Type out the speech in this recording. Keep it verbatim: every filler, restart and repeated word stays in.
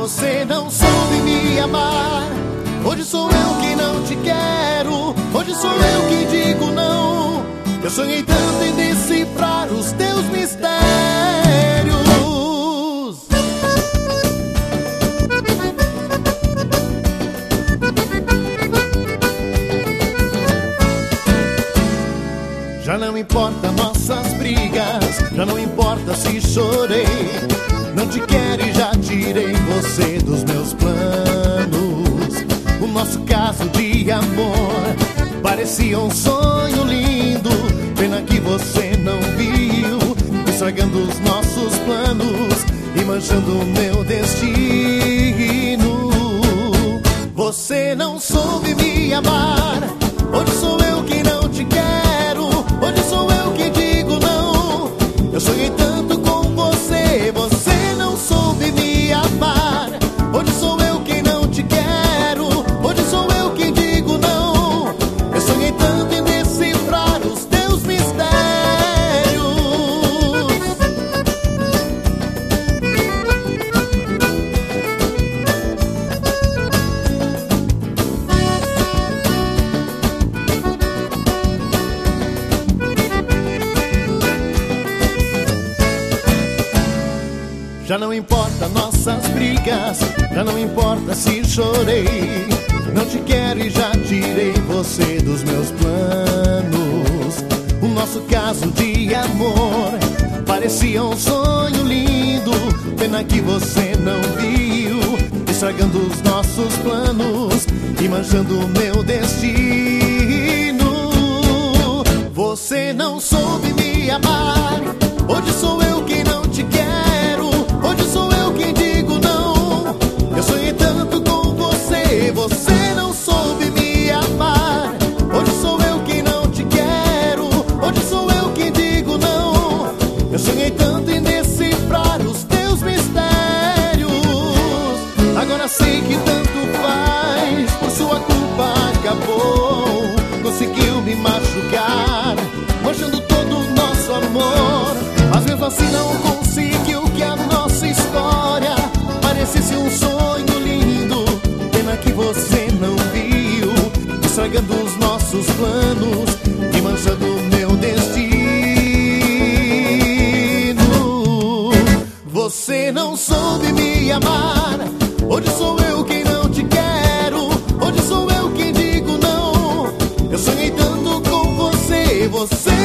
Você não soube me amar. Hoje sou eu que não te quero. Hoje sou eu que digo não. Eu sonhei tanto em decifrar os teus mistérios. Já não importa nossas brigas, já não importa se chorei. Não te quero e já tirei você dos meus planos. O nosso caso de amor parecia um sonho lindo. Pena que você não viu, estragando os nossos planos e manchando o meu destino. Você não soube me amar. Hoje sou eu que não te quero. Hoje sou eu que digo não. Eu sonhei tanto com você. Você não soube me amar. Hoje sou eu que não te quero. Hoje sou eu que digo não. Eu sonhei tanto em decifrar os teus mistérios. Já não importa nossas brigas, já não importa se chorei. Não te quero e já tirei você dos meus planos. O nosso caso de amor parecia um sonho lindo. Pena que você não viu, estragando os nossos planos e manchando o meu destino. Você não soube me amar. Hoje sou eu que não te quero. Hoje sou eu quem digo não. Eu sonhei tanto com você. Você não soube me amar. Hoje sou eu quem não te quero. Hoje sou eu quem digo não. Eu sonhei tanto em decifrar os teus mistérios. Agora sei que tanto faz. Por sua culpa acabou. Conseguiu me machucar, manchando todo o nosso amor. Mas mesmo assim não conseguiu que a nossa história parecesse um sonho lindo. Pena que você não viu, estragando os nossos planos e manchando o meu destino. Você não soube me amar. Hoje sou eu quem não te quero. Hoje sou eu quem digo não. Eu sonhei tanto com você. Você